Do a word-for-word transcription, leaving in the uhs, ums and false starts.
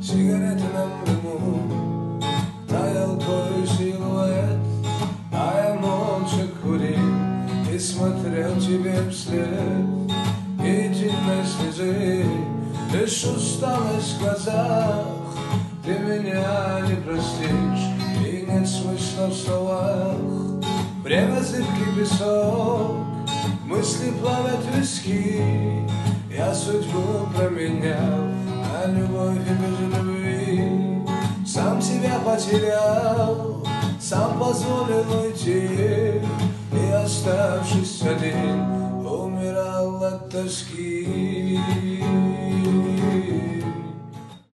сигаретном дыму таял твой силуэт, а я молча курил и смотрел тебе вслед. Единой слезы, лишь усталость в глазах, ты меня не простишь, и нет смысла в словах. Время зыбкий песок, мысли плавят виски. Я судьбу променял, а любовь и без любви. Сам себя потерял, сам позволил уйти, и оставшись один, умирал от тоски.